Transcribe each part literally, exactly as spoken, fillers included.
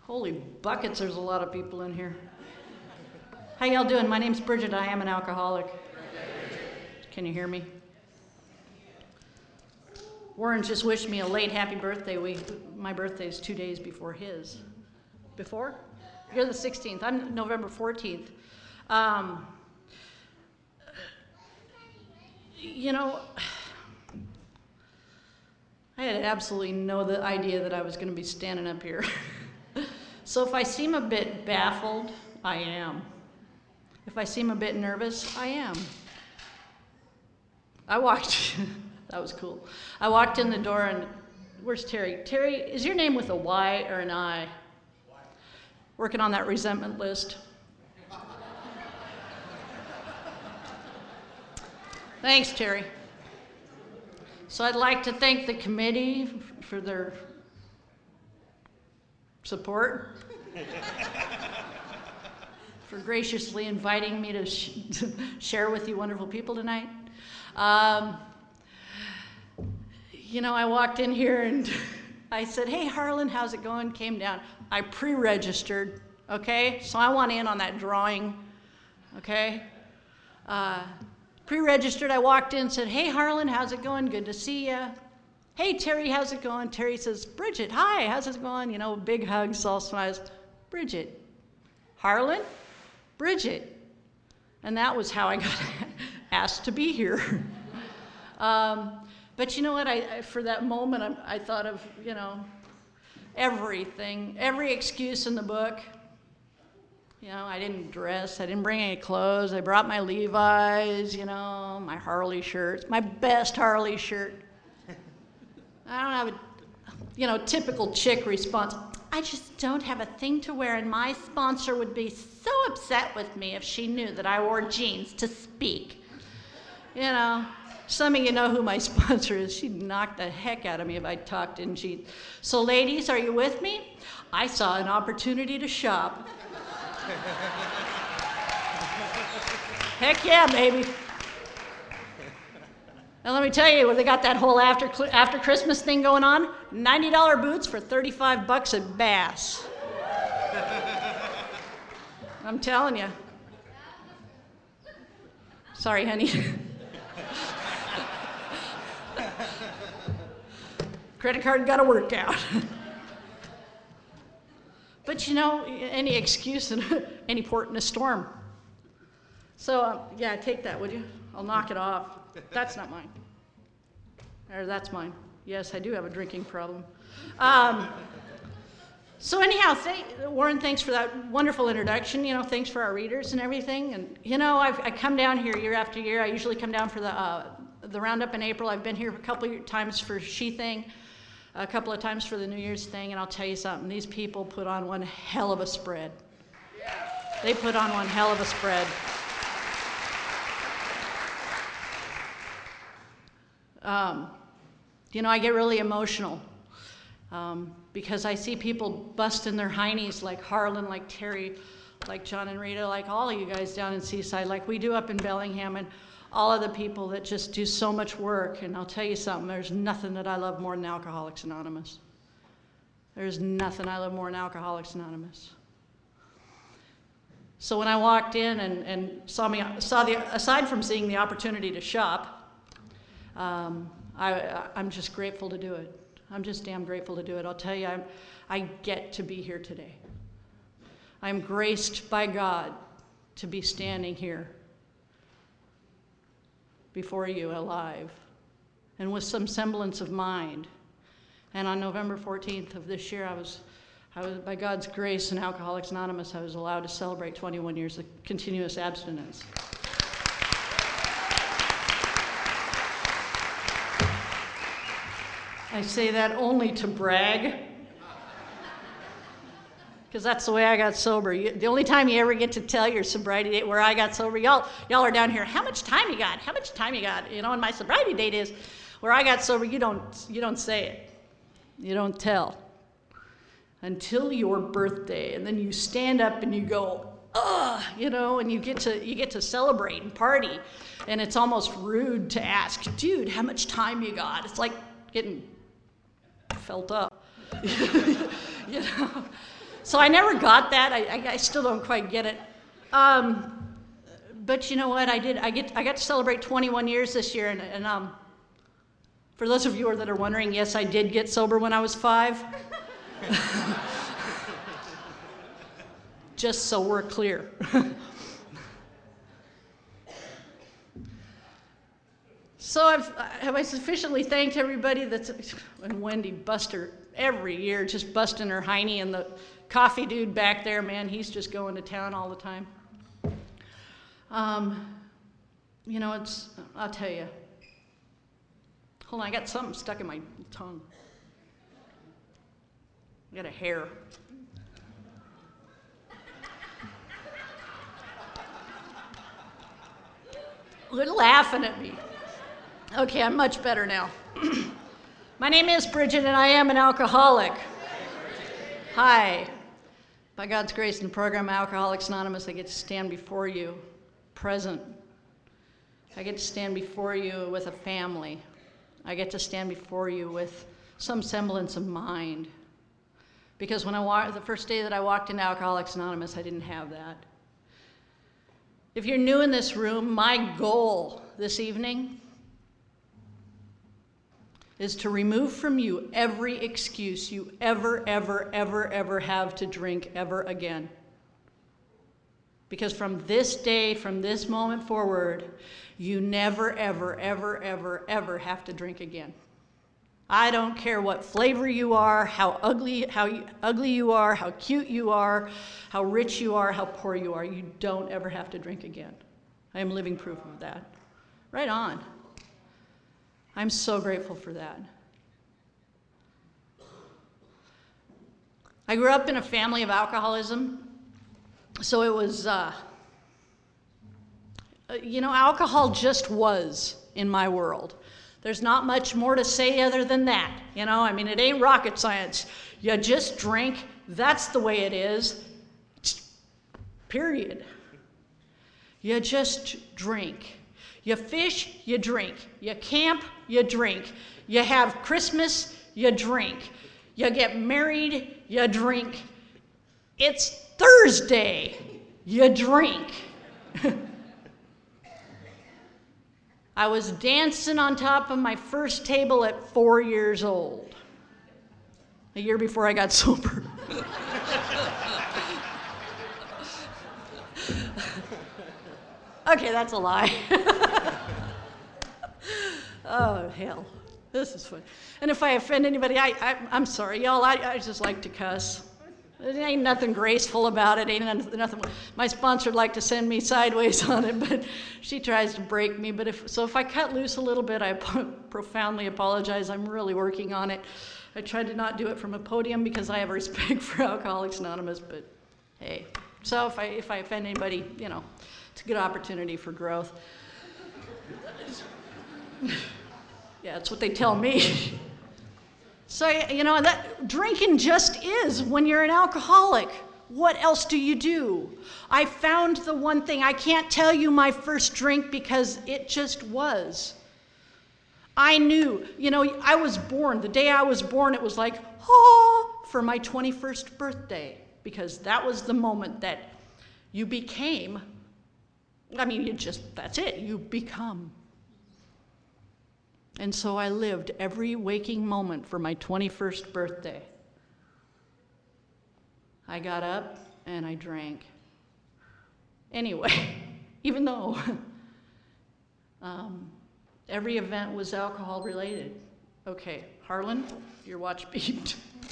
Holy buckets, there's a lot of people in here. How y'all doing? My name's Bridget. I am an alcoholic. Can you hear me? Warren just wished me a late happy birthday. We, my birthday is two days before his. Before? You're the sixteenth. I'm November fourteenth. Um, you know, I had absolutely no the idea that I was going to be standing up here. So if I seem a bit baffled, I am. If I seem a bit nervous, I am. I walked, that was cool. I walked in the door and, where's Terry? Terry, is your name with a Y or an I? Working on that resentment list. Thanks, Terry. So I'd like to thank the committee for their support, for graciously inviting me to, sh to share with you wonderful people tonight. Um, you know, I walked in here and I said, hey, Harlan, how's it going? Came down. I pre-registered, okay? So I want in on that drawing, okay? Uh, pre-registered, I walked in and said, hey, Harlan, how's it going? Good to see ya. Hey, Terry, how's it going? Terry says, Bridget, hi, how's it going? You know, big hugs, all smiles. Bridget. Harlan? Bridget. And that was how I got asked to be here. um, but you know what, I, I, for that moment, I, I thought of, you know, everything, every excuse in the book. You know, I didn't dress, I didn't bring any clothes, I brought my Levi's, you know, my Harley shirts, my best Harley shirt. I don't have a, you know, typical chick response. I just don't have a thing to wear, and my sponsor would be so upset with me if she knew that I wore jeans to speak. You know, some of you know who my sponsor is. She'd knock the heck out of me if I talked in jeans. So ladies, are you with me? I saw an opportunity to shop. Heck yeah, baby. And let me tell you, they got that whole after, after Christmas thing going on. ninety dollar boots for thirty-five bucks at Bass. I'm telling you. Sorry, honey. Credit card got to work out. But you know, any excuse in any port in a storm. So um, yeah, take that, would you? I'll knock it off. That's not mine. Or that's mine. Yes, I do have a drinking problem. Um, so anyhow, th Warren, thanks for that wonderful introduction. You know, thanks for our readers and everything. And you know, I've, I come down here year after year. I usually come down for the uh, the roundup in April. I've been here a couple of times for She Thing, a couple of times for the New Year's thing. And I'll tell you something: these people put on one hell of a spread. They put on one hell of a spread. Um, you know, I get really emotional um, because I see people busting their heinies like Harlan, like Terry, like John and Rita, like all of you guys down in Seaside, like we do up in Bellingham, and all of the people that just do so much work. And I'll tell you something, there's nothing that I love more than Alcoholics Anonymous. There's nothing I love more than Alcoholics Anonymous. So when I walked in and, and saw me, saw the, aside from seeing the opportunity to shop, Um, I, I'm just grateful to do it. I'm just damn grateful to do it. I'll tell you, I'm, I get to be here today. I'm graced by God to be standing here before you alive and with some semblance of mind. And on November fourteenth of this year, I was, I was, by God's grace in Alcoholics Anonymous, I was allowed to celebrate twenty-one years of continuous abstinence. I say that only to brag, because that's the way I got sober. You, the only time you ever get to tell your sobriety date where I got sober, y'all y'all are down here, how much time you got? How much time you got? You know, and my sobriety date is where I got sober. You don't you don't say it, you don't tell until your birthday, and then you stand up and you go, ugh, you know, and you get to you get to celebrate and party, and it's almost rude to ask, dude, how much time you got? It's like getting felt up. You know? So I never got that. I, I, I still don't quite get it. Um, but you know what? I did. I get. I got to celebrate twenty-one years this year, and, and um, for those of you that are wondering, yes, I did get sober when I was five. Just so we're clear. So I've, have I sufficiently thanked everybody that's, and Wendy Buster every year just busting her hiney, and the coffee dude back there, man, he's just going to town all the time. Um, you know, it's, I'll tell you. Hold on, I got something stuck in my tongue. I got a hair. Quit laughing at me. Okay, I'm much better now. My name is Bridget, and I am an alcoholic. Hi. By God's grace, in the program Alcoholics Anonymous, I get to stand before you, present. I get to stand before you with a family. I get to stand before you with some semblance of mind. Because when I wa- the first day that I walked into Alcoholics Anonymous, I didn't have that. If you're new in this room, my goal this evening is to remove from you every excuse you ever, ever, ever, ever have to drink ever again. Because from this day, from this moment forward, you never, ever, ever, ever, ever have to drink again. I don't care what flavor you are, how ugly, how you, ugly you are, how cute you are, how rich you are, how poor you are. You don't ever have to drink again. I am living proof of that. Right on. I'm so grateful for that. I grew up in a family of alcoholism, so it was, uh, you know, alcohol just was in my world. There's not much more to say other than that. You know, I mean, it ain't rocket science. You just drink. That's the way it is. Period. You just drink. You fish, you drink. You camp, you drink. You have Christmas, you drink. You get married, you drink. It's Thursday, you drink. I was dancing on top of my first table at four years old, a year before I got sober. Okay, that's a lie. Oh, hell. This is fun. And if I offend anybody, I, I, I'm sorry, y'all. I, I just like to cuss. There ain't nothing graceful about it. Ain't nothing. My sponsor would like to send me sideways on it, but she tries to break me. But if so, if I cut loose a little bit, I profoundly apologize. I'm really working on it. I tried to not do it from a podium because I have respect for Alcoholics Anonymous. But hey, so if I if I offend anybody, you know, it's a good opportunity for growth. Yeah, that's what they tell me. So, you know, that drinking just is when you're an alcoholic. What else do you do? I found the one thing. I can't tell you my first drink because it just was. I knew, you know, I was born. The day I was born, it was like, oh, for my twenty-first birthday. Because that was the moment that you became, I mean, you just, that's it, you become. And so I lived every waking moment for my twenty-first birthday. I got up and I drank. Anyway, even though um, every event was alcohol related. Okay, Harlan, your watch beeped.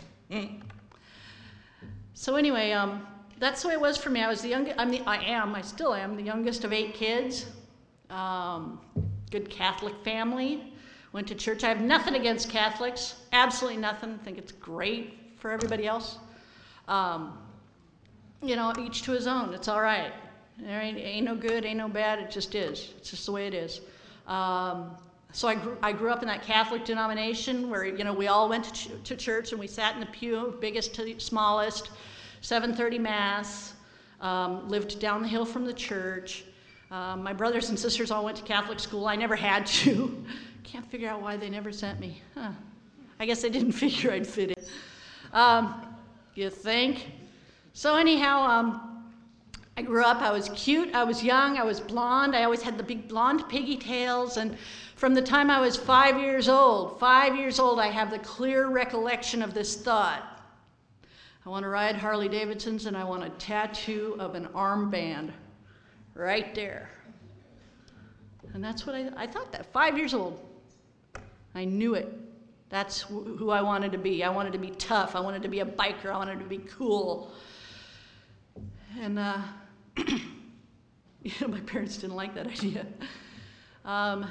So anyway, um, that's the way it was for me. I was the youngest, I'm the, I am, I still am, the youngest of eight kids. Um, good Catholic family. Went to church. I have nothing against Catholics, absolutely nothing. I think it's great for everybody else. Um, you know, each to his own. It's all right. There ain't, ain't no good, ain't no bad. It just is. It's just the way it is. Um, so I grew, I grew up in that Catholic denomination where, you know, we all went to, ch- to church and we sat in the pew, biggest to smallest, seven thirty Mass, um, lived down the hill from the church. Um, my brothers and sisters all went to Catholic school. I never had to. Can't figure out why they never sent me. Huh. I guess they didn't figure I'd fit in. Um, you think? So anyhow, um, I grew up, I was cute, I was young, I was blonde, I always had the big blonde pigtails, and from the time I was five years old, five years old, I have the clear recollection of this thought. I want to ride Harley Davidsons and I want a tattoo of an armband right there. And that's what I, I thought that, five years old. I knew it. That's wh- who I wanted to be. I wanted to be tough. I wanted to be a biker. I wanted to be cool. And uh, you know, my parents didn't like that idea. Um,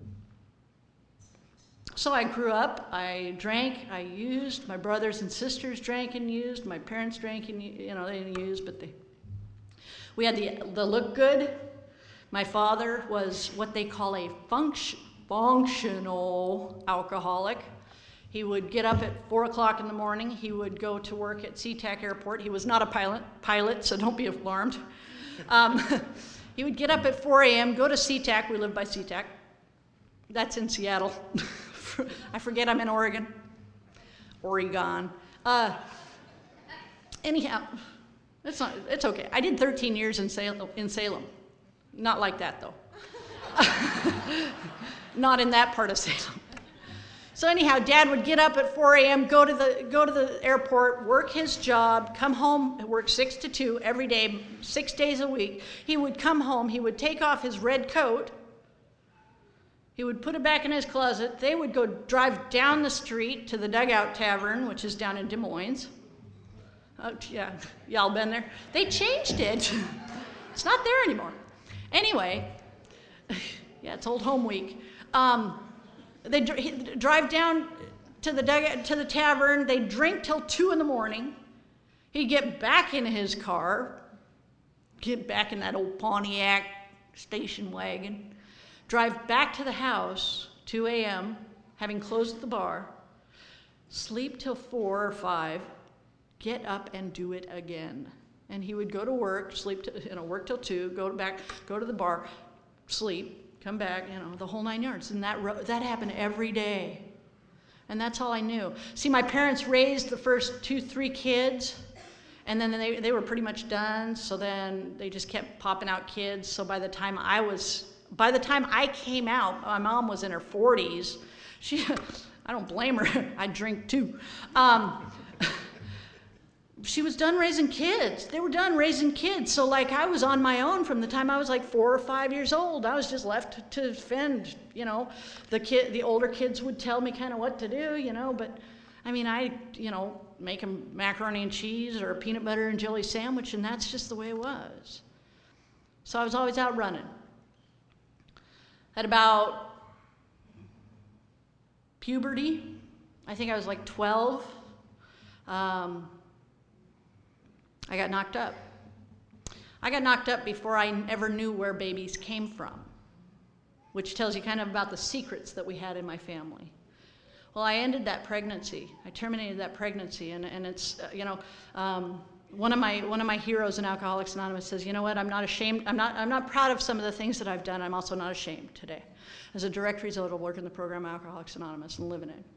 So I grew up, I drank, I used, my brothers and sisters drank and used, my parents drank and, you know, they didn't use, but they, we had the, the look good. My father was what they call a function, functional alcoholic. He would get up at four o'clock in the morning, he would go to work at SeaTac Airport. He was not a pilot, pilot, so don't be alarmed. Um, he would get up at four a.m., go to SeaTac, we live by SeaTac. That's in Seattle. I forget I'm in Oregon. Oregon. Uh, anyhow, it's not. It's okay. I did thirteen years in Salem. In Salem. Not like that though. Not in that part of Salem. So anyhow, Dad would get up at four a.m., go to the go to the airport, work his job, come home, work six to two every day, six days a week. He would come home. He would take off his red coat. He would put it back in his closet. They would go drive down the street to the Dugout Tavern, which is down in Des Moines. Oh, yeah, y'all been there? They changed it. It's not there anymore. Anyway, yeah, it's Old Home Week. Um, they dr- drive down to the dugout, to the tavern. They drink till two in the morning. He'd get back in his car, get back in that old Pontiac station wagon, drive back to the house, two a.m., having closed the bar, sleep till four or five, get up and do it again. And he would go to work, sleep, to, you know, work till two, go back, go to the bar, sleep, come back, you know, the whole nine yards. And that that happened every day. And that's all I knew. See, my parents raised the first two, three kids, and then they, they were pretty much done. So then they just kept popping out kids. So by the time I was By the time I came out, my mom was in her forties. She, I don't blame her. I drink too. Um, she was done raising kids. They were done raising kids. So like I was on my own from the time I was like four or five years old. I was just left to fend. You know, the kid, the older kids would tell me kind of what to do. You know, but I mean, I, you know, make them macaroni and cheese or a peanut butter and jelly sandwich, and that's just the way it was. So I was always out running. At about puberty, I think I was like twelve, um, I got knocked up. I got knocked up before I ever knew where babies came from, which tells you kind of about the secrets that we had in my family. Well, I ended that pregnancy. I terminated that pregnancy, and, and it's, uh, you know, um, One of my one of my heroes in Alcoholics Anonymous says, you know what, I'm not ashamed, I'm not I'm not proud of some of the things that I've done. I'm also not ashamed today. As a direct result of working the program Alcoholics Anonymous and living it.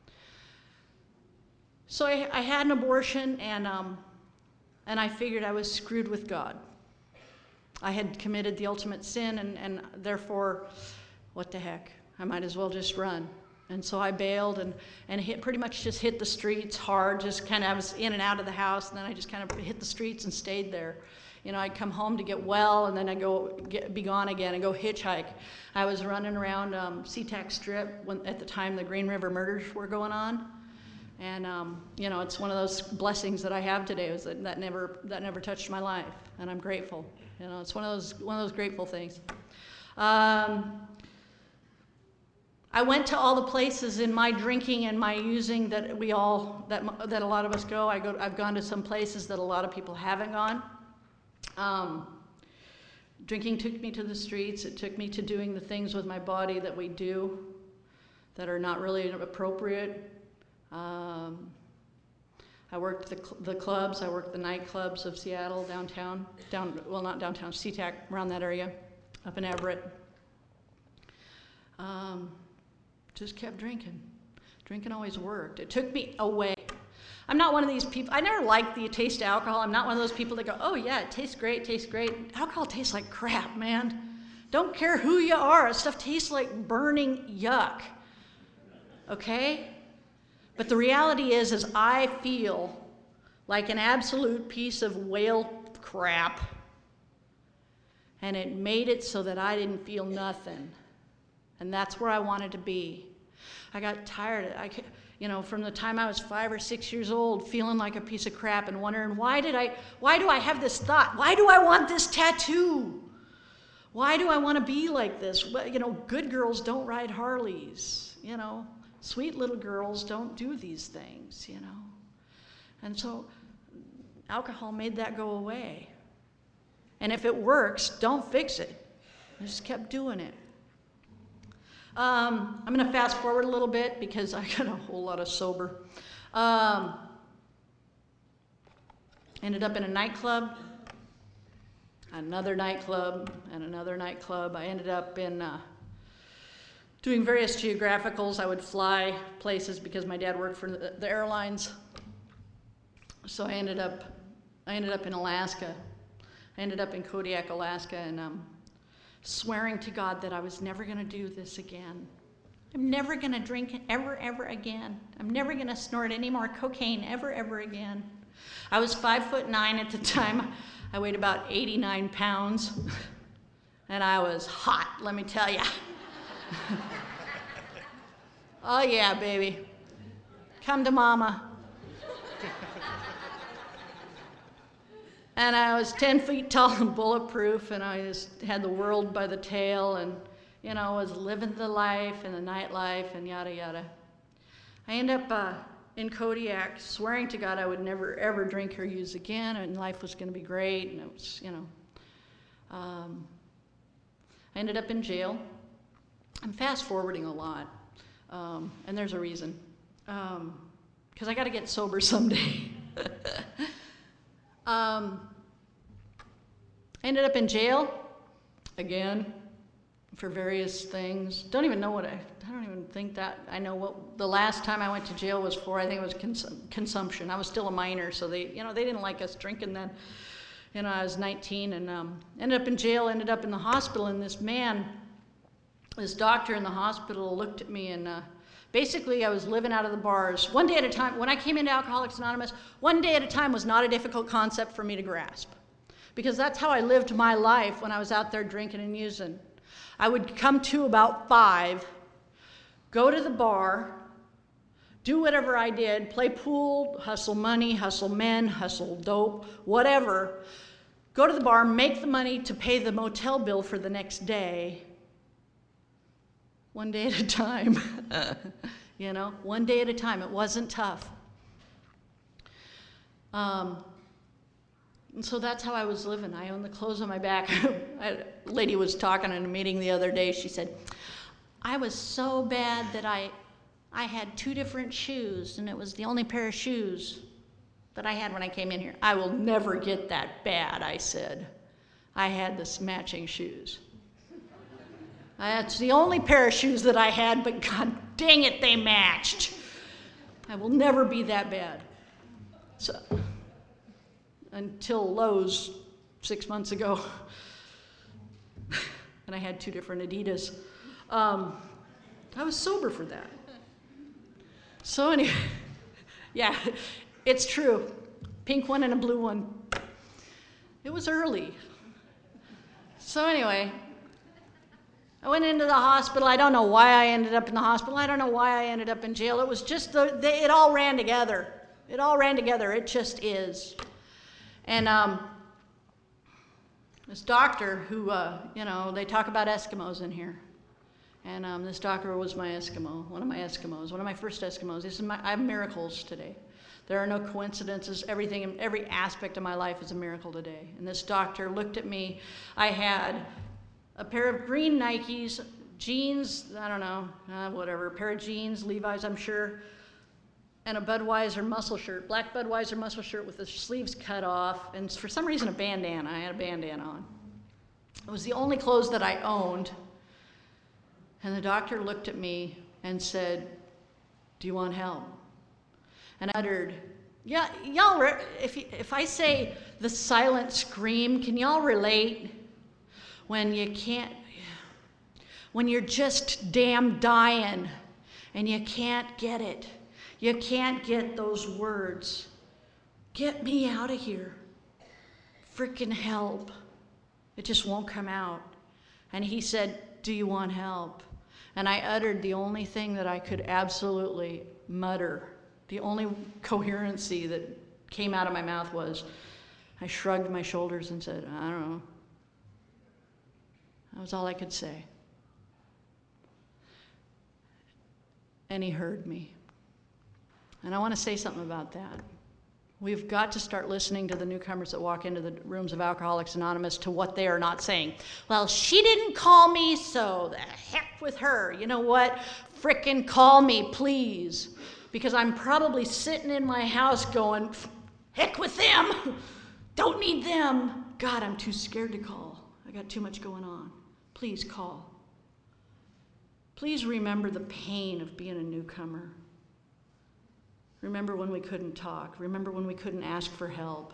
So I, I had an abortion, and um, and I figured I was screwed with God. I had committed the ultimate sin, and, and therefore, what the heck? I might as well just run. And so I bailed and, and hit, pretty much just hit the streets hard, just kind of, I was in and out of the house, and then I just kind of hit the streets and stayed there. You know, I'd come home to get well, and then I'd go get, be gone again and go hitchhike. I was running around um, SeaTac Strip when, at the time the Green River murders were going on. And, um, you know, it's one of those blessings that I have today, is that, that never that never touched my life, and I'm grateful. You know, it's one of those, one of those grateful things. Um, I went to all the places in my drinking and my using that we all, that that a lot of us go. I go. I've gone to some places that a lot of people haven't gone. Um, drinking took me to the streets. It took me to doing the things with my body that we do that are not really appropriate. Um, I worked the cl- the clubs. I worked the nightclubs of Seattle, downtown, down well not downtown, SeaTac, around that area, up in Everett. Um, Just kept drinking. Drinking always worked. It took me away. I'm not one of these people, I never liked the taste of alcohol. I'm not one of those people that go, oh yeah, it tastes great, it tastes great. Alcohol tastes like crap, man. Don't care who you are, stuff tastes like burning yuck. Okay? But the reality is, is I feel like an absolute piece of whale crap. And it made it so that I didn't feel nothing. And that's where I wanted to be. I got tired of it. I, you know, from the time I was five or six years old, feeling like a piece of crap and wondering, why did I, why do I have this thought? Why do I want this tattoo? Why do I want to be like this? Well, you know, good girls don't ride Harleys. You know, sweet little girls don't do these things, you know. And so alcohol made that go away. And if it works, don't fix it. I just kept doing it. Um, I'm going to fast forward a little bit because I got a whole lot of sober. Um, ended up in a nightclub, another nightclub, and another nightclub. I ended up in uh, doing various geographicals. I would fly places because my dad worked for the, the airlines. So I ended up, I ended up in Alaska. I ended up in Kodiak, Alaska, and um, swearing to God that I was never going to do this again. I'm never going to drink ever, ever again. I'm never going to snort any more cocaine ever, ever again. I was five foot nine at the time. I weighed about eighty-nine pounds, and I was hot, let me tell you. Oh yeah, baby. Come to mama. And I was ten feet tall and bulletproof, and I just had the world by the tail, and, you know, was living the life and the nightlife and yada, yada. I ended up uh, in Kodiak swearing to God I would never, ever drink or use again, and life was going to be great, and it was, you know. Um, I ended up in jail. I'm fast forwarding a lot, um, and there's a reason. Um, because I got to get sober someday. Um, I ended up in jail again for various things. Don't even know what I, I don't even think that, I know what the last time I went to jail was for. I think it was cons- consumption. I was still a minor, so they, you know, they didn't like us drinking then. You know, I was nineteen and um, ended up in jail, ended up in the hospital, and this man, this doctor in the hospital looked at me and uh, basically, I was living out of the bars. One day at a time, when I came into Alcoholics Anonymous, one day at a time was not a difficult concept for me to grasp. Because that's how I lived my life when I was out there drinking and using. I would come to about five, go to the bar, do whatever I did, play pool, hustle money, hustle men, hustle dope, whatever. Go to the bar, make the money to pay the motel bill for the next day. One day at a time, you know, one day at a time. It wasn't tough. Um, and so that's how I was living. I owned the clothes on my back. A lady was talking in a meeting the other day. She said, I was so bad that I, I had two different shoes, and it was the only pair of shoes that I had when I came in here. I will never get that bad, I said. I had this matching shoes. That's the only pair of shoes that I had, but God dang it, they matched. I will never be that bad. So, until Lowe's six months ago, and I had two different Adidas. Um, I was sober for that. So anyway, yeah, it's true. Pink one and a blue one. It was early. So anyway, I went into the hospital. I don't know why I ended up in the hospital. I don't know why I ended up in jail. It was just, the, they, it all ran together. It all ran together. It just is. And um, this doctor who, uh, you know, they talk about Eskimos in here. And um, this doctor was my Eskimo, one of my Eskimos, one of my first Eskimos. This is my, I have miracles today. There are no coincidences. Everything, every aspect of my life is a miracle today. And this doctor looked at me. I had a pair of green Nikes, jeans, I don't know, uh, whatever, a pair of jeans, Levi's, I'm sure, and a Budweiser muscle shirt, black Budweiser muscle shirt with the sleeves cut off, and for some reason a bandana. I had a bandana on. It was the only clothes that I owned. And the doctor looked at me and said, do you want help? And I uttered, Yeah, y'all, re- if, y- if I say the silent scream, can y'all relate? When you can't, when you're just damn dying and you can't get it. You can't get those words. Get me out of here. Freaking help. It just won't come out. And he said, do you want help? And I uttered the only thing that I could absolutely mutter. The only coherency that came out of my mouth was, I shrugged my shoulders and said, I don't know. That was all I could say. And he heard me. And I want to say something about that. We've got to start listening to the newcomers that walk into the rooms of Alcoholics Anonymous to what they are not saying. Well, she didn't call me, so the heck with her. You know what? Frickin' call me, please. Because I'm probably sitting in my house going, heck with them. Don't need them. God, I'm too scared to call. I got too much going on. Please call. Please remember the pain of being a newcomer. Remember when we couldn't talk. Remember when we couldn't ask for help.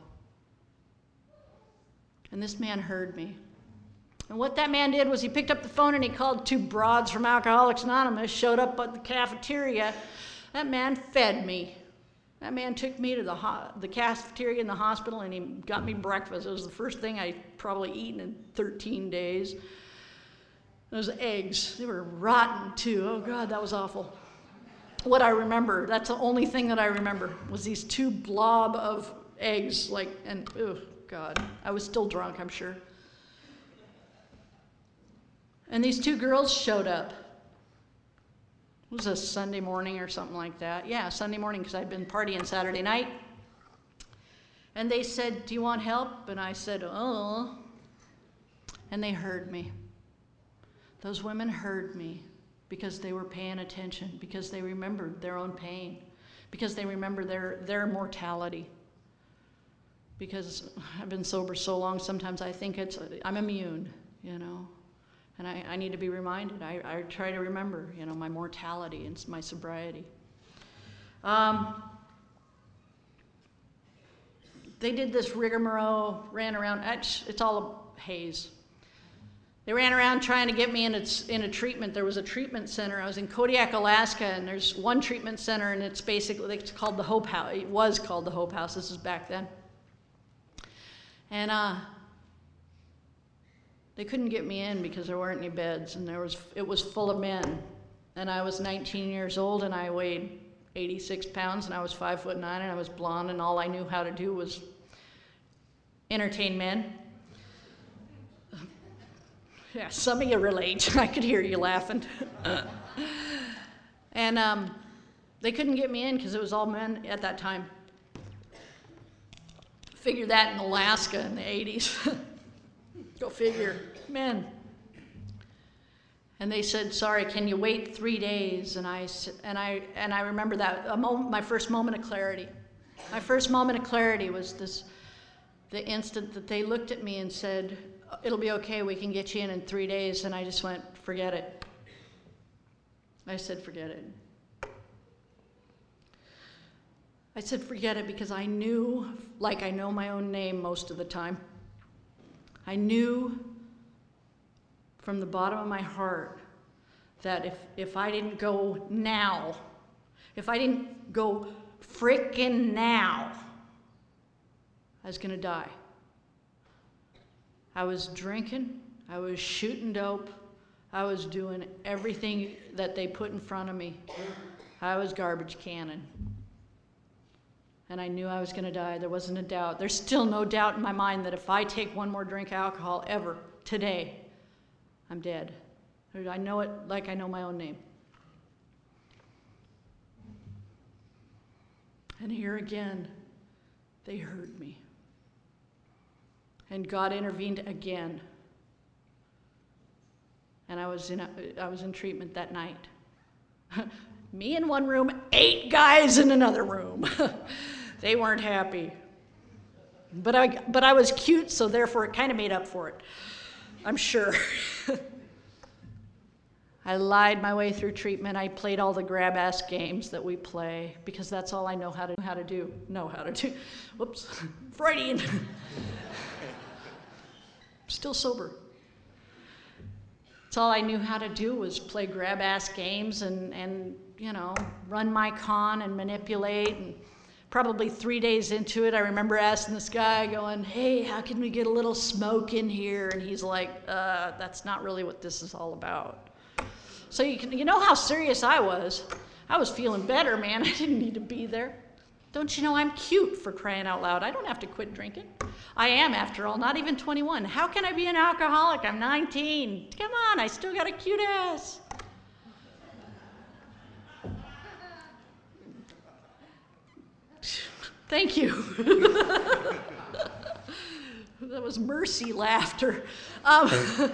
And this man heard me. And what that man did was he picked up the phone and he called two broads from Alcoholics Anonymous, showed up at the cafeteria. That man fed me. That man took me to the ho- the cafeteria in the hospital and he got me breakfast. It was the first thing I'd probably eaten in thirteen days. Those eggs, they were rotten too. Oh God, that was awful. What I remember, that's the only thing that I remember, was these two blob of eggs, like, and oh God, I was still drunk, I'm sure. And these two girls showed up. It was a Sunday morning or something like that. Yeah, Sunday morning, because I'd been partying Saturday night. And they said, do you want help? And I said, oh. And they heard me. Those women heard me because they were paying attention, because they remembered their own pain, because they remember their, their mortality. Because I've been sober so long, sometimes I think it's, I'm immune, you know. And I, I need to be reminded. I, I try to remember, you know, my mortality and my sobriety. Um, they did this rigmarole, ran around. It's all a haze. They ran around trying to get me in a, in a treatment. There was a treatment center. I was in Kodiak, Alaska, and there's one treatment center, and it's basically, it's called the Hope House. It was called the Hope House. This is back then. And uh, they couldn't get me in because there weren't any beds, and there was it was full of men. And I was nineteen years old, and I weighed eighty-six pounds, and I was five foot nine, and I was blonde, and all I knew how to do was entertain men. Yeah, some of you relate. I could hear you laughing. And um, they couldn't get me in because it was all men at that time. Figure that in Alaska in the eighties. Go figure. Men. And they said, sorry, can you wait three days? And I, and I, and I remember that, a moment, my first moment of clarity. My first moment of clarity was this, the instant that they looked at me and said, it'll be okay, we can get you in in three days. And I just went, forget it. I said, forget it. I said, forget it, because I knew, like I know my own name most of the time. I knew from the bottom of my heart that if, if I didn't go now, if I didn't go frickin' now, I was gonna die. I was drinking, I was shooting dope, I was doing everything that they put in front of me. I was garbage cannon. And I knew I was gonna die. There wasn't a doubt. There's still no doubt in my mind that if I take one more drink of alcohol ever, today, I'm dead. I know it like I know my own name. And here again, they heard me. And God intervened again. And I was in a, I was in treatment that night. Me in one room, eight guys in another room. They weren't happy. But I, but I was cute, so therefore it kind of made up for it. I'm sure. I lied my way through treatment. I played all the grab-ass games that we play because that's all I know how to how to do. Know how to do. Whoops, Freudian. Still sober. That's all I knew how to do was play grab-ass games and and you know run my con and manipulate. And probably three days into it, I remember asking this guy, going, "Hey, how can we get a little smoke in here?" And he's like, "Uh, that's not really what this is all about." So you can, you know how serious I was. I was feeling better, man. I didn't need to be there. Don't you know I'm cute, for crying out loud? I don't have to quit drinking. I am, after all, not even twenty-one. How can I be an alcoholic? I'm nineteen. Come on, I still got a cute ass. Thank you. That was mercy laughter. Um,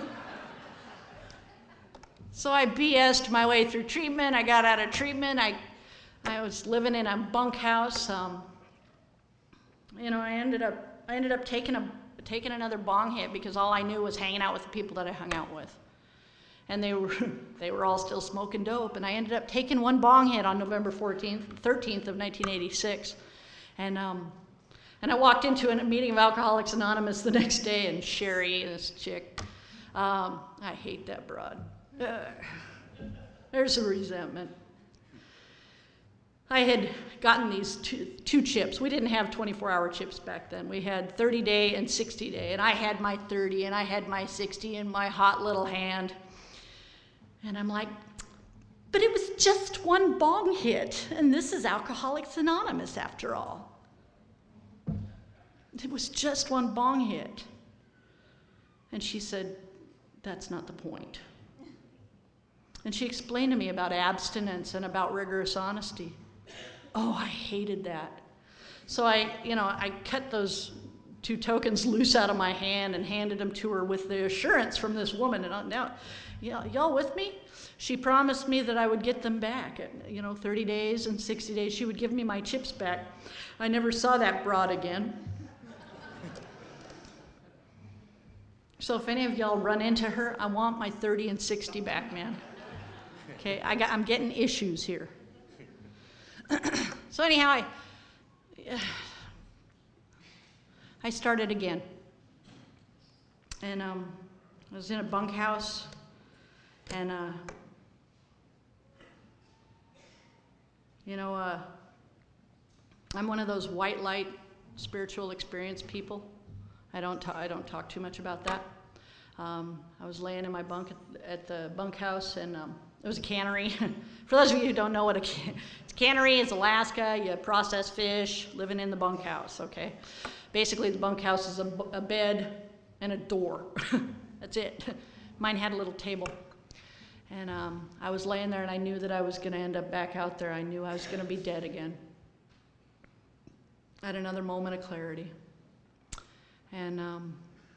So I B S'd my way through treatment. I got out of treatment. I, I was living in a bunkhouse. Um, you know, I ended up, I ended up taking a, taking another bong hit because all I knew was hanging out with the people that I hung out with, and they were, they were all still smoking dope. And I ended up taking one bong hit on November fourteenth, thirteenth of nineteen eighty-six, and um, and I walked into a meeting of Alcoholics Anonymous the next day, and Sherry, this chick, um, I hate that broad. Uh, there's a resentment. I had gotten these two, two chips. We didn't have twenty-four hour chips back then. We had thirty day and sixty day. And I had my thirty and I had my sixty in my hot little hand. And I'm like, but it was just one bong hit. And this is Alcoholics Anonymous after all. It was just one bong hit. And she said, that's not the point. And she explained to me about abstinence and about rigorous honesty. Oh, I hated that. So I, you know, I cut those two tokens loose out of my hand and handed them to her with the assurance from this woman. And now, you know, y'all with me? She promised me that I would get them back. You know, thirty days and sixty days, she would give me my chips back. I never saw that broad again. So if any of y'all run into her, I want my thirty and sixty back, man. Okay, I got, I'm getting issues here. So anyhow, I, I started again. And um, I was in a bunkhouse, and, uh, you know, uh, I'm one of those white light spiritual experience people. I don't, ta- I don't talk too much about that. Um, I was laying in my bunk at, at the bunkhouse, and um, it was a cannery. For those of you who don't know what a can- it's a cannery is, Alaska. You process fish, living in the bunkhouse. Okay, basically the bunkhouse is a, a bed and a door. That's it. Mine had a little table, and um, I was laying there, and I knew that I was going to end up back out there. I knew I was going to be dead again. I had another moment of clarity, and um,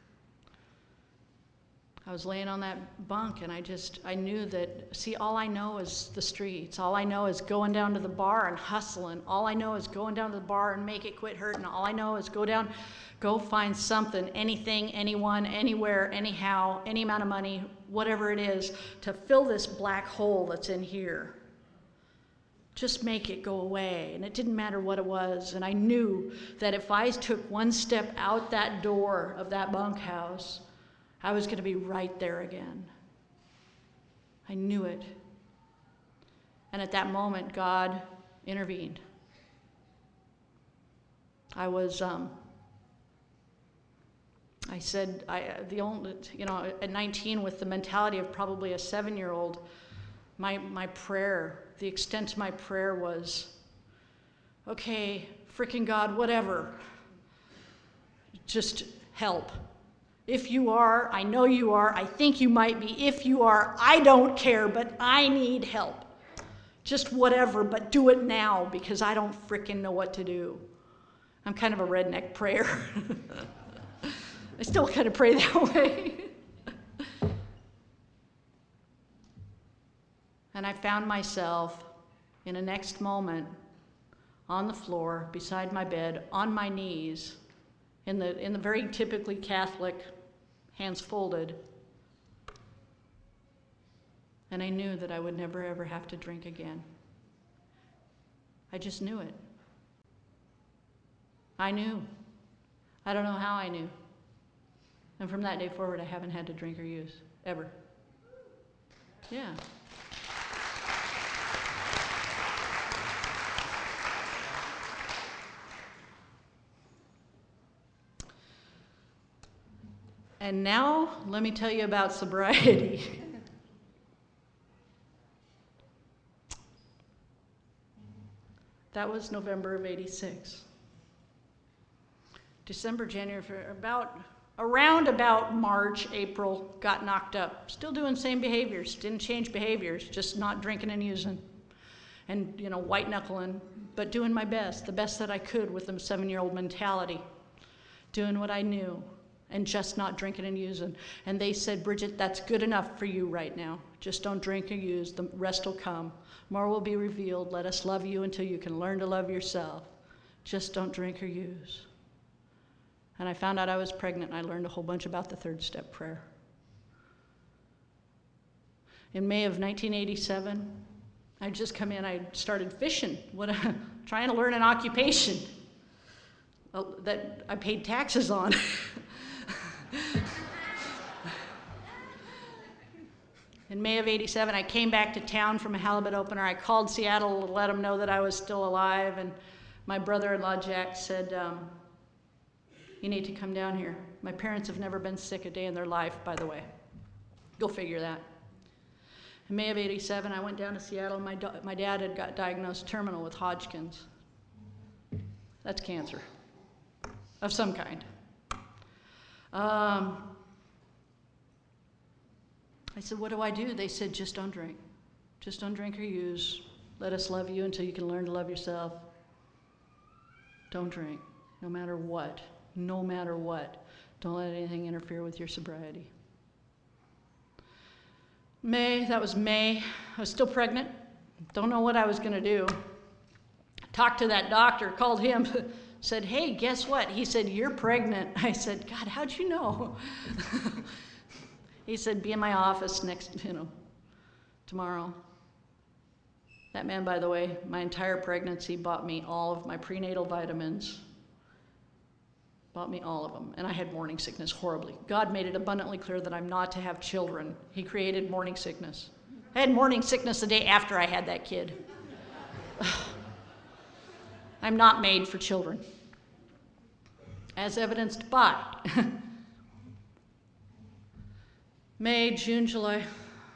I was laying on that bunk, and I just, I knew that, see, all I know is the streets. All I know is going down to the bar and hustling. All I know is going down to the bar and make it quit hurting. All I know is go down, go find something, anything, anyone, anywhere, anyhow, any amount of money, whatever it is, to fill this black hole that's in here. Just make it go away. And it didn't matter what it was. And I knew that if I took one step out that door of that bunkhouse, I was going to be right there again. I knew it. And at that moment, God intervened. I was, um, I said, I, the only, you know, at nineteen, with the mentality of probably a seven-year-old, my, my prayer, the extent of my prayer was, okay, frickin' God, whatever. Just help. If you are, I know you are, I think you might be. If you are, I don't care, but I need help. Just whatever, but do it now, because I don't frickin' know what to do. I'm kind of a redneck prayer. I still kind of pray that way. And I found myself in a next moment on the floor beside my bed, on my knees, in the in the very typically Catholic, hands folded. And I knew that I would never ever have to drink again. I just knew it. I knew. I don't know how I knew. And from that day forward, I haven't had to drink or use, ever. Yeah. And now, let me tell you about sobriety. That was November of eighty-six. December, January, for about, around about March, April, got knocked up. Still doing same behaviors, didn't change behaviors, just not drinking and using. And, you know, white knuckling, but doing my best, the best that I could with a seven-year-old mentality. Doing what I knew. And just not drinking and using. And they said, Bridget, that's good enough for you right now. Just don't drink or use. The rest will come. More will be revealed. Let us love you until you can learn to love yourself. Just don't drink or use. And I found out I was pregnant, and I learned a whole bunch about the third step prayer. In May of nineteen eighty-seven, I'd just come in, I started fishing, what, trying to learn an occupation uh, that I paid taxes on. In May of eighty-seven, I came back to town from a halibut opener. I called Seattle to let them know that I was still alive, and my brother-in-law, Jack, said, um, you need to come down here. My parents have never been sick a day in their life, by the way. Go figure that. In May of eighty-seven, I went down to Seattle. My, do- my dad had got diagnosed terminal with Hodgkin's. That's cancer of some kind. Um, I said, what do I do? They said, just don't drink. Just don't drink or use. Let us love you until you can learn to love yourself. Don't drink, no matter what. No matter what. Don't let anything interfere with your sobriety. May, that was May. I was still pregnant. Don't know what I was going to do. Talked to that doctor, called him, said, hey, guess what? He said, you're pregnant. I said, God, how'd you know? He said, be in my office next, you know, tomorrow. That man, by the way, my entire pregnancy bought me all of my prenatal vitamins. Bought me all of them. And I had morning sickness horribly. God made it abundantly clear that I'm not to have children. He created morning sickness. I had morning sickness the day after I had that kid. I'm not made for children. As evidenced by May, June, July.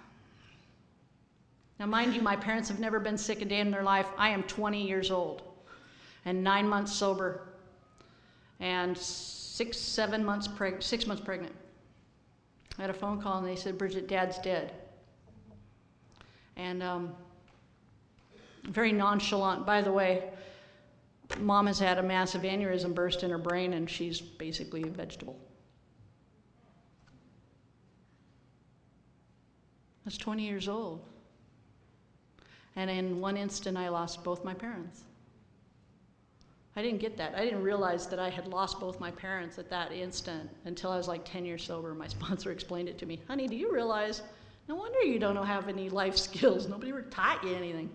Now, mind you, my parents have never been sick a day in their life. I am twenty years old and nine months sober and six, seven months preg- six months pregnant. I had a phone call and they said, Bridget, Dad's dead. And um, very nonchalant. By the way, Mom has had a massive aneurysm burst in her brain and she's basically a vegetable. I was twenty years old. And in one instant, I lost both my parents. I didn't get that. I didn't realize that I had lost both my parents at that instant until I was like ten years sober. My sponsor explained it to me. Honey, do you realize? No wonder you don't have any life skills. Nobody ever taught you anything.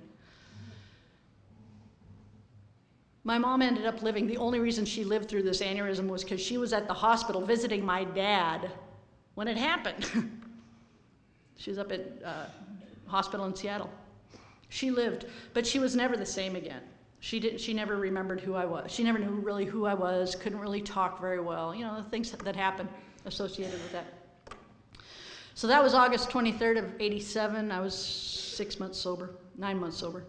My mom ended up living. The only reason she lived through this aneurysm was because she was at the hospital visiting my dad when it happened. She was up at uh, hospital in Seattle. She lived, but she was never the same again. She didn't. She never remembered who I was. She never knew really who I was, couldn't really talk very well. You know, the things that happen associated with that. So that was August twenty-third of eighty-seven. I was six months sober, nine months sober.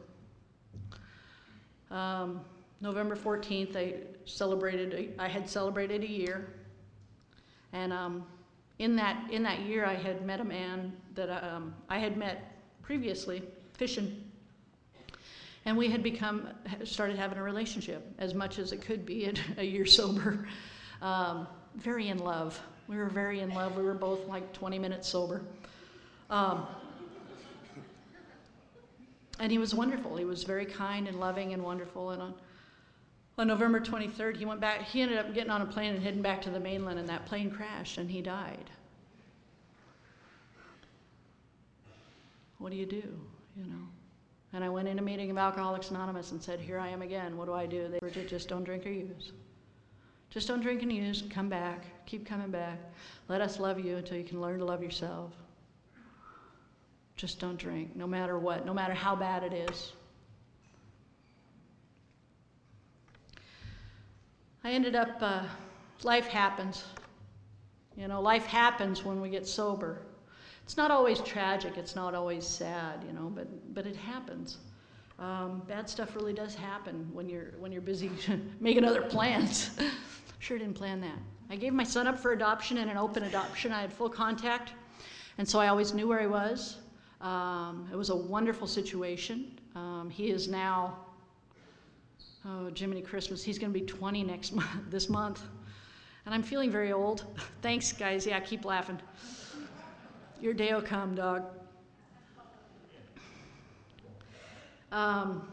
Um, November fourteenth, I celebrated, I had celebrated a year. And um, in that in that year, I had met a man that um, I had met previously, fishing. And we had become, started having a relationship, as much as it could be at a year sober. Um, very in love. We were very in love. We were both like twenty minutes sober. Um, and he was wonderful. He was very kind and loving and wonderful. And on, on November twenty-third, he went back. He ended up getting on a plane and heading back to the mainland, and that plane crashed, and he died. what do you do, you know? And I went in a meeting of Alcoholics Anonymous and said, here I am again, what do I do? They were just don't drink or use. Just don't drink and use, come back, keep coming back. Let us love you until you can learn to love yourself. Just don't drink, no matter what, no matter how bad it is. I ended up, uh, life happens. You know, life happens when we get sober. It's not always tragic, it's not always sad, you know, but, but it happens. Um, bad stuff really does happen when you're, when you're busy making other plans. Sure didn't plan that. I gave my son up for adoption in an open adoption. I had full contact, and so I always knew where he was. Um, it was a wonderful situation. Um, he is now, oh, Jiminy Christmas, he's going to be twenty next month, this month. And I'm feeling very old. Thanks, guys. Yeah, keep laughing. Your day will come, dog. Um,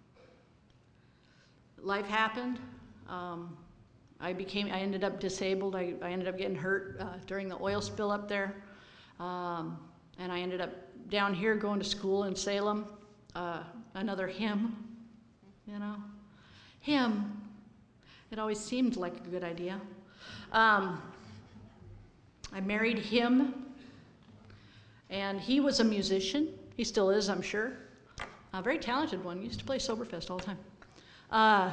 life happened. Um, I became, I ended up disabled. I, I ended up getting hurt uh, during the oil spill up there. Um, and I ended up down here going to school in Salem. Uh, another hymn, you know. Hymn. It always seemed like a good idea. Um, I married him, and he was a musician. He still is, I'm sure. A very talented one. He used to play Soberfest all the time. Uh,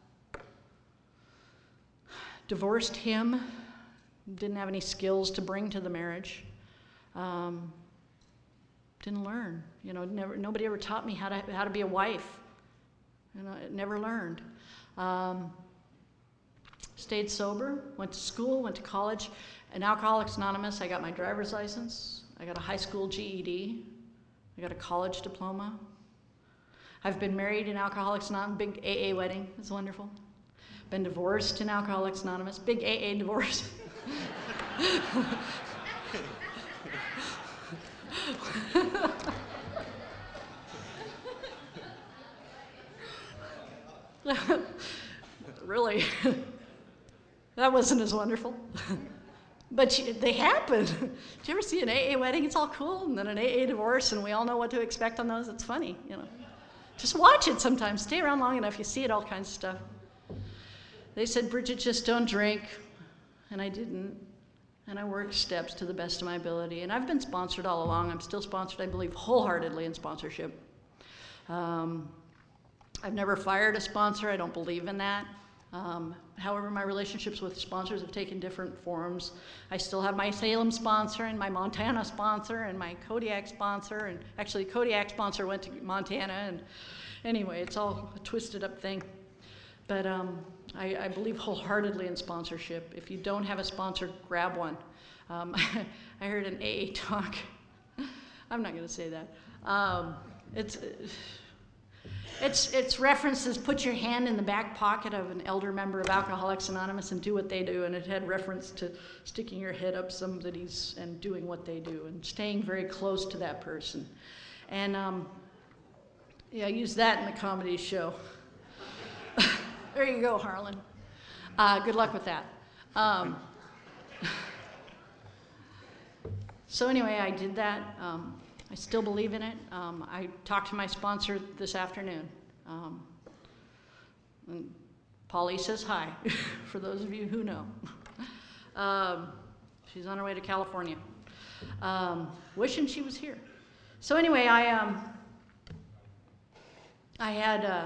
divorced him. Didn't have any skills to bring to the marriage. Um, didn't learn. You know, never. Nobody ever taught me how to how to be a wife. You know, never learned. Um, stayed sober. Went to school. Went to college. In Alcoholics Anonymous, I got my driver's license. I got a high school G E D. I got a college diploma. I've been married in Alcoholics Anonymous, big A A wedding. It's wonderful. Been divorced in Alcoholics Anonymous, big A A divorce. Really, that wasn't as wonderful. But you, they happen. Do you ever see an A A wedding? It's all cool, and then an A A divorce, and we all know what to expect on those. It's funny, you know. Just watch it sometimes. Stay around long enough, you see it, all kinds of stuff. They said, Bridget, just don't drink. And I didn't. And I worked steps to the best of my ability. And I've been sponsored all along. I'm still sponsored. I believe wholeheartedly in sponsorship. Um, I've never fired a sponsor. I don't believe in that. Um, however, my relationships with sponsors have taken different forms. I still have my Salem sponsor and my Montana sponsor and my Kodiak sponsor. And actually, Kodiak sponsor went to Montana. And anyway, it's all a twisted up thing. But um, I, I believe wholeheartedly in sponsorship. If you don't have a sponsor, grab one. Um, I heard an A A talk. I'm not going to say that. Um, it's... It's, it's references, put your hand in the back pocket of an elder member of Alcoholics Anonymous and do what they do. And it had reference to sticking your head up somebody's and doing what they do and staying very close to that person. And um, yeah, I use that in the comedy show. There you go, Harlan. Uh, good luck with that. Um, so anyway, I did that. Um, I still believe in it. Um, I talked to my sponsor this afternoon. Um, and Polly says hi, for those of you who know. Um, she's on her way to California. Um, wishing she was here. So anyway, I um, I had uh,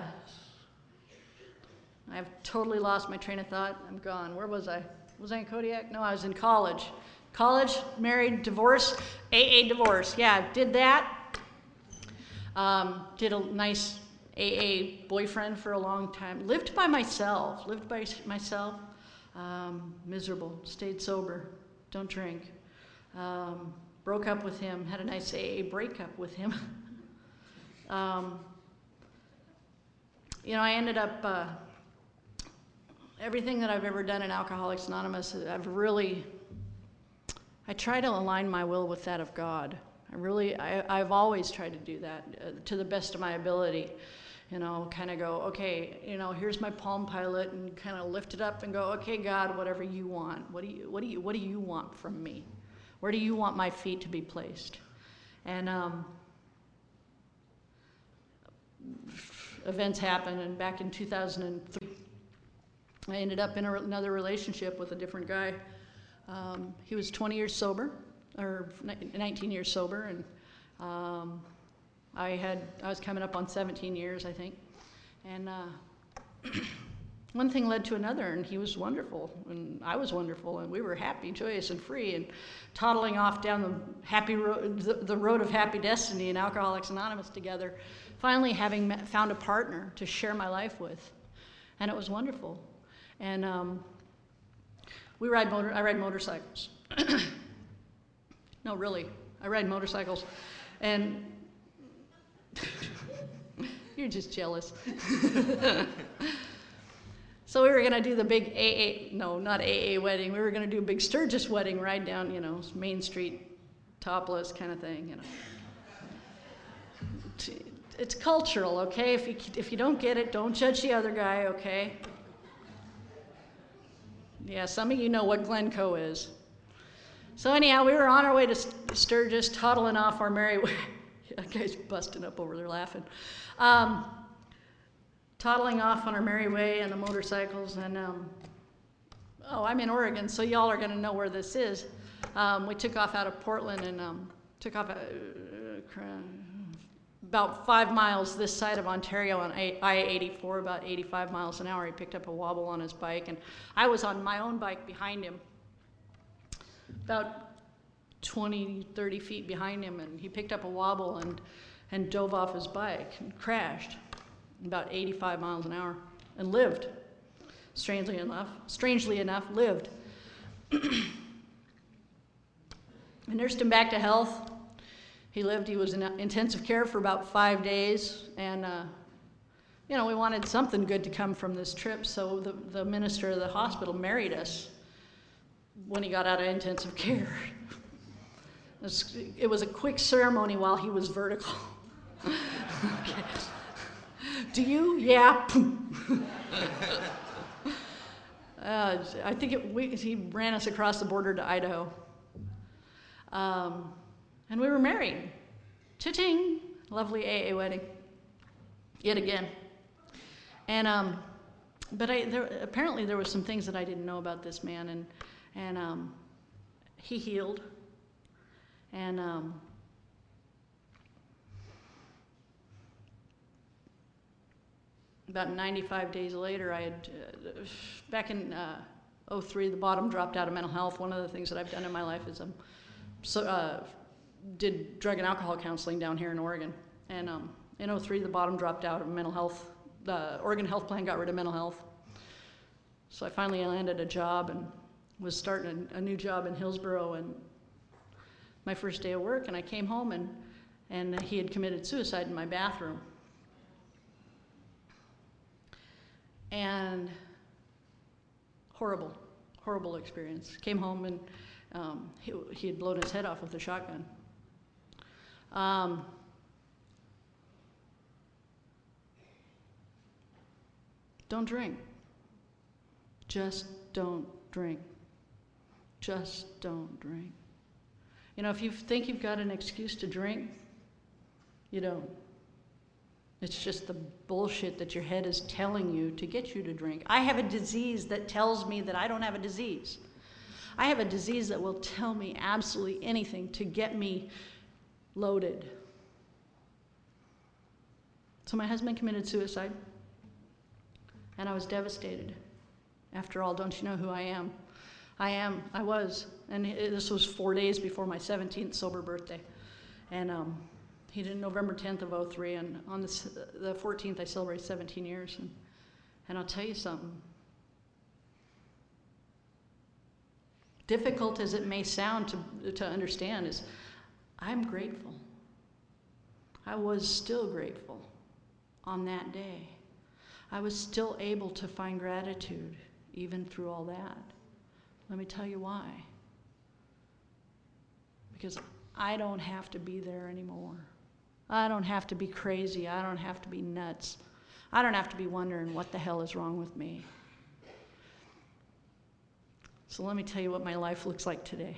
I've totally lost my train of thought. I'm gone. Where was I? Was I in Kodiak? No, I was in college. College, married, divorce, A A divorce. Yeah, did that. Um, did a nice A A boyfriend for a long time. Lived by myself. Lived by myself. Um, miserable. Stayed sober. Don't drink. Um, broke up with him. Had a nice A A breakup with him. um, you know, I ended up, uh, everything that I've ever done in Alcoholics Anonymous, I've really, I try to align my will with that of God. I really, I, I've always tried to do that uh, to the best of my ability. You know, kind of go, okay, you know, here's my Palm Pilot, and kind of lift it up and go, okay, God, whatever you want. What do you, what do you, what do you want from me? Where do you want my feet to be placed? And um, events happened, and back in two thousand three, I ended up in a, another relationship with a different guy. Um, he was twenty years sober, or nineteen years sober, and um, I had I was coming up on seventeen years, I think. And uh, one thing led to another, and he was wonderful, and I was wonderful, and we were happy, joyous, and free, and toddling off down the happy road, the, the road of happy destiny in Alcoholics Anonymous together. Finally, having met, found a partner to share my life with, and it was wonderful. And um, we ride motor. I ride motorcycles. No, really, I ride motorcycles, and you're just jealous. So we were going to do the big A A, no, not A A wedding. We were going to do a big Sturgis wedding, ride down, you know, Main Street, topless kind of thing, you know. It's cultural, okay? If you, if you don't get it, don't judge the other guy, okay? Yeah, some of you know what Glencoe is. So anyhow, we were on our way to Sturgis, toddling off our merry way. That guy's busting up over there laughing. Um, toddling off on our merry way on the motorcycles, and um, oh, I'm in Oregon, so y'all are gonna know where this is. Um, we took off out of Portland and um, took off uh, about five miles this side of Ontario on I eighty-four, about eighty-five miles an hour. He picked up a wobble on his bike, and I was on my own bike behind him, about twenty, thirty feet behind him, and he picked up a wobble and, and dove off his bike and crashed about eighty-five miles an hour and lived. Strangely enough, strangely enough, lived. I nursed him back to health. He lived. He was in intensive care for about five days, and uh, you know, we wanted something good to come from this trip, so the, the minister of the hospital married us when he got out of intensive care. It was, it was a quick ceremony while he was vertical. Okay. Do you? Yeah. uh, I think it, we, he ran us across the border to Idaho. Um, and we were married. Cha-ching! Lovely A A wedding. Yet again. And um, but I, there, apparently there were some things that I didn't know about this man, and and um, he healed. And um, about ninety-five days later, I had, uh, back in uh, oh three, the bottom dropped out of mental health. One of the things that I've done in my life is um, so, uh, did drug and alcohol counseling down here in Oregon. And um, in oh three, the bottom dropped out of mental health. The Oregon Health Plan got rid of mental health. So I finally landed a job and was starting a, a new job in Hillsboro, and my first day of work, and I came home, and, and he had committed suicide in my bathroom. And horrible, horrible experience. Came home, and um, he, he had blown his head off with a shotgun. Um, don't drink. Just don't drink. Just don't drink. You know, if you think you've got an excuse to drink, you don't. It's just the bullshit that your head is telling you to get you to drink. I have a disease that tells me that I don't have a disease. I have a disease that will tell me absolutely anything to get me loaded. So my husband committed suicide, and I was devastated. After all, don't you know who I am? I am, I was, and this was four days before my seventeenth sober birthday. And um, he did November tenth of oh three, and on the, the fourteenth I celebrated seventeen years. And, and I'll tell you something. Difficult as it may sound to, to understand is, I'm grateful. I was still grateful on that day. I was still able to find gratitude even through all that. Let me tell you why. Because I don't have to be there anymore. I don't have to be crazy. I don't have to be nuts. I don't have to be wondering what the hell is wrong with me. So let me tell you what my life looks like today.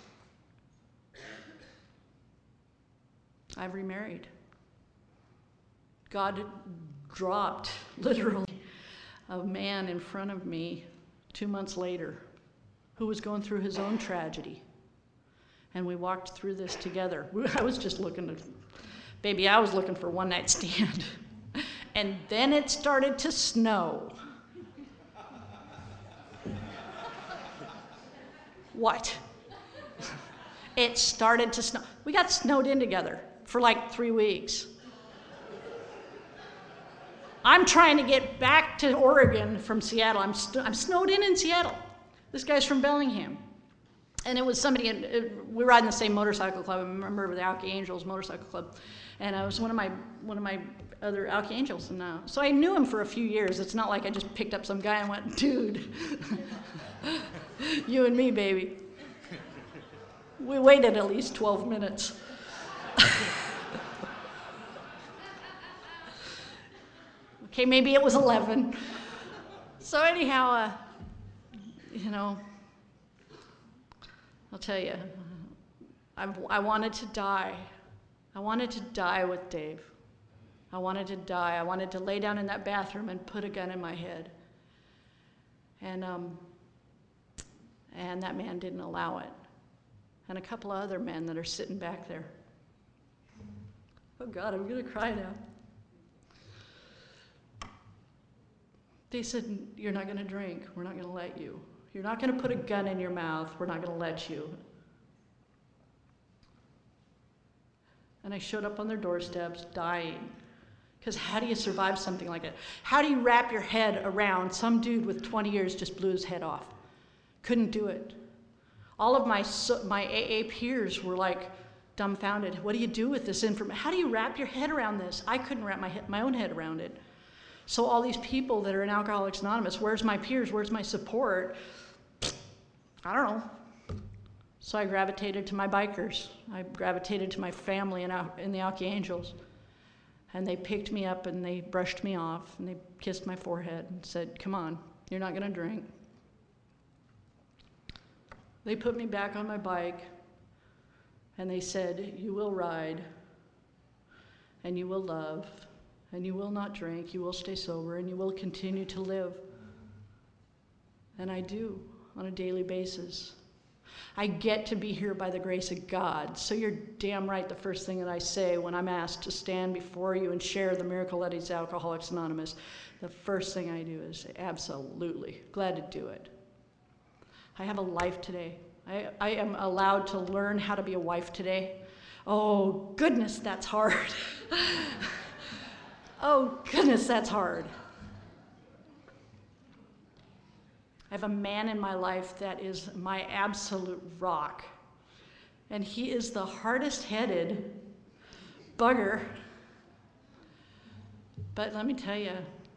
I've remarried. God dropped, literally, a man in front of me two months later who was going through his own tragedy. And we walked through this together. I was just looking to, baby, I was looking for one night stand. And then it started to snow. What? It started to snow. We got snowed in together for like three weeks. I'm trying to get back to Oregon from Seattle. I'm, st- I'm snowed in in Seattle. This guy's from Bellingham. And it was somebody, in, it, we ride in the same motorcycle club. I'm a member of the Alki Angels motorcycle club. And I was one of my one of my other Alki Angels. And uh, so I knew him for a few years. It's not like I just picked up some guy and went, dude, you and me, baby. We waited at least twelve minutes. Okay, maybe it was eleven. So anyhow, uh, you know, I'll tell you, I, I wanted to die. I wanted to die with Dave. I wanted to die. I wanted to lay down in that bathroom and put a gun in my head. And um, and that man didn't allow it. And a couple of other men that are sitting back there. Oh God, I'm gonna cry now. They said, you're not gonna drink, we're not gonna let you. You're not gonna put a gun in your mouth, we're not gonna let you. And I showed up on their doorsteps, dying. Because how do you survive something like that? How do you wrap your head around some dude with twenty years just blew his head off? Couldn't do it. All of my my A A peers were like dumbfounded. What do you do with this information? How do you wrap your head around this? I couldn't wrap my head, my own head around it. So all these people that are in Alcoholics Anonymous, where's my peers? Where's my support? I don't know. So I gravitated to my bikers. I gravitated to my family in, in the Alki Angels. And they picked me up and they brushed me off and they kissed my forehead and said, come on, you're not gonna drink. They put me back on my bike and they said, you will ride and you will love and you will not drink, you will stay sober and you will continue to live. And I do on a daily basis. I get to be here by the grace of God. So you're damn right the first thing that I say when I'm asked to stand before you and share the miracle that is Alcoholics Anonymous, the first thing I do is say, absolutely, glad to do it. I have a life today. I, I am allowed to learn how to be a wife today. Oh, goodness, that's hard. Oh, goodness, that's hard. I have a man in my life that is my absolute rock. And he is the hardest-headed bugger. But let me tell you,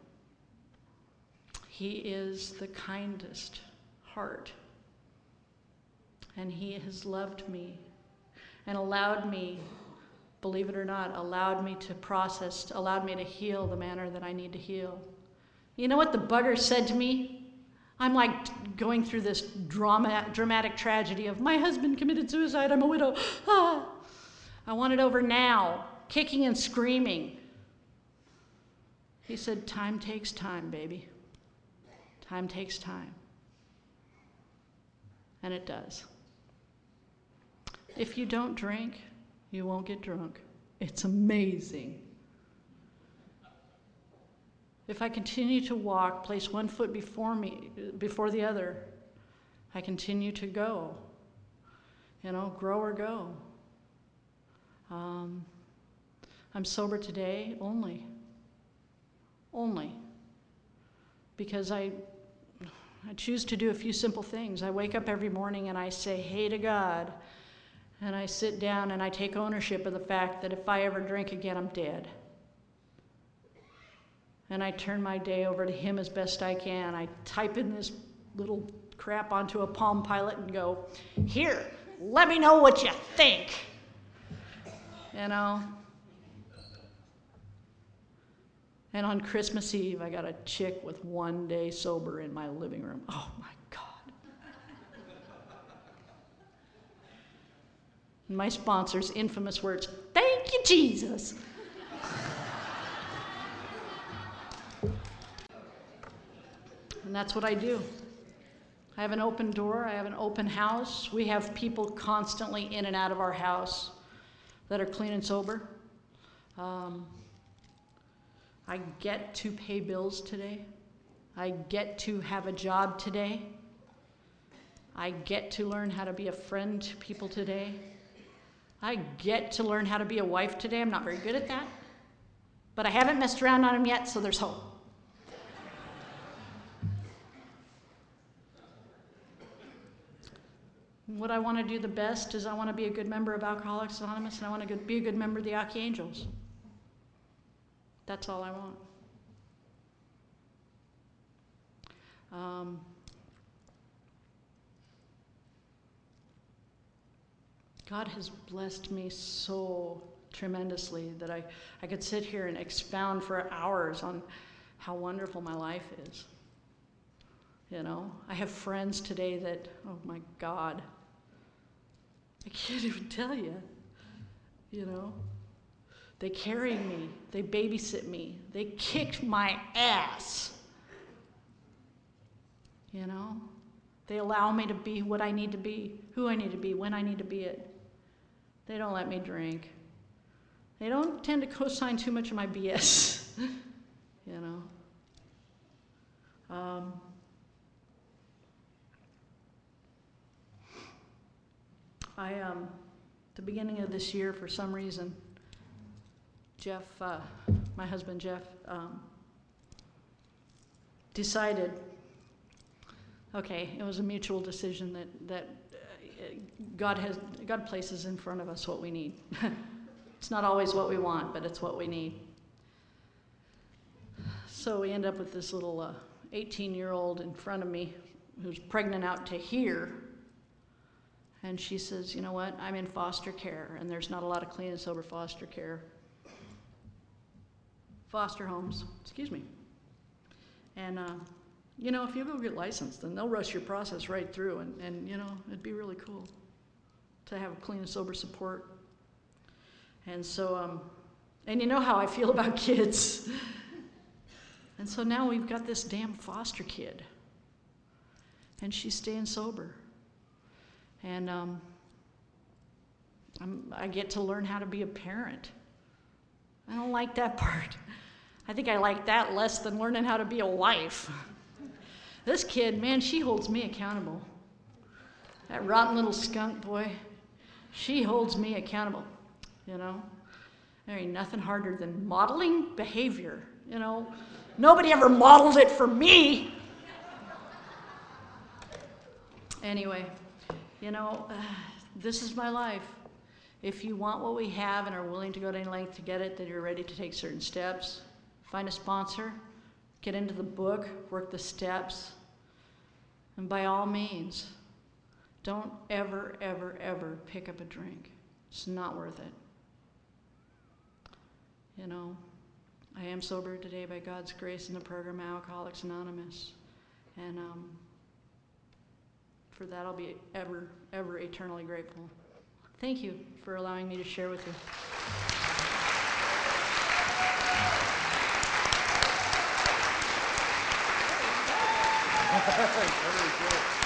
he is the kindest heart. And he has loved me and allowed me, believe it or not, allowed me to process, allowed me to heal the manner that I need to heal. You know what the bugger said to me? I'm like going through this drama, dramatic tragedy of my husband committed suicide, I'm a widow. Ah. I want it over now, kicking and screaming. He said, time takes time, baby. Time takes time. And it does. If you don't drink, you won't get drunk. It's amazing. If I continue to walk, place one foot before me, before the other, I continue to go. You know, grow or go. Um, I'm sober today only. Only. Because I, I choose to do a few simple things. I wake up every morning and I say, hey to God. And I sit down and I take ownership of the fact that if I ever drink again, I'm dead. And I turn my day over to him as best I can. I type in this little crap onto a Palm Pilot and go, here, let me know what you think. You know? And on Christmas Eve, I got a chick with one day sober in my living room. Oh my God. And my sponsor's infamous words, thank you, Jesus. And that's what I do. I have an open door. I have an open house. We have people constantly in and out of our house that are clean and sober. Um, I get to pay bills today. I get to have a job today. I get to learn how to be a friend to people today. I get to learn how to be a wife today. I'm not very good at that. But I haven't messed around on them yet, so there's hope. What I want to do the best is I want to be a good member of Alcoholics Anonymous, and I want to be a good member of the Aki Angels. That's all I want. Um, God has blessed me so tremendously that I, I could sit here and expound for hours on how wonderful my life is. You know, I have friends today that, oh my God, I can't even tell you, you know. They carry me, they babysit me, they kicked my ass, you know. They allow me to be what I need to be, who I need to be, when I need to be it. They don't let me drink. They don't tend to co-sign too much of my B S, you know. Um, I, um, the beginning of this year, for some reason, Jeff, uh, my husband Jeff, um, decided, okay, it was a mutual decision that, that uh, God has, God places in front of us what we need. It's not always what we want, but it's what we need. So we end up with this little uh, eighteen-year-old in front of me who's pregnant out to here. And she says, you know what, I'm in foster care, and there's not a lot of clean and sober foster care. Foster homes, excuse me. And, uh, you know, if you go get licensed, then they'll rush your process right through, and, and, you know, it'd be really cool to have clean and sober support. And so, um, and you know how I feel about kids. And so now we've got this damn foster kid, and she's staying sober. And um, I'm, I get to learn how to be a parent. I don't like that part. I think I like that less than learning how to be a wife. This kid, man, she holds me accountable. That rotten little skunk boy, she holds me accountable, you know. There ain't nothing harder than modeling behavior, you know. Nobody ever modeled it for me. Anyway. You know, uh, this is my life. If you want what we have and are willing to go to any length to get it, then you're ready to take certain steps. Find a sponsor, get into the book, work the steps, and by all means, don't ever, ever, ever pick up a drink. It's not worth it. You know, I am sober today by God's grace in the program Alcoholics Anonymous. And, um, for that, I'll be ever, ever eternally grateful. Thank you for allowing me to share with you.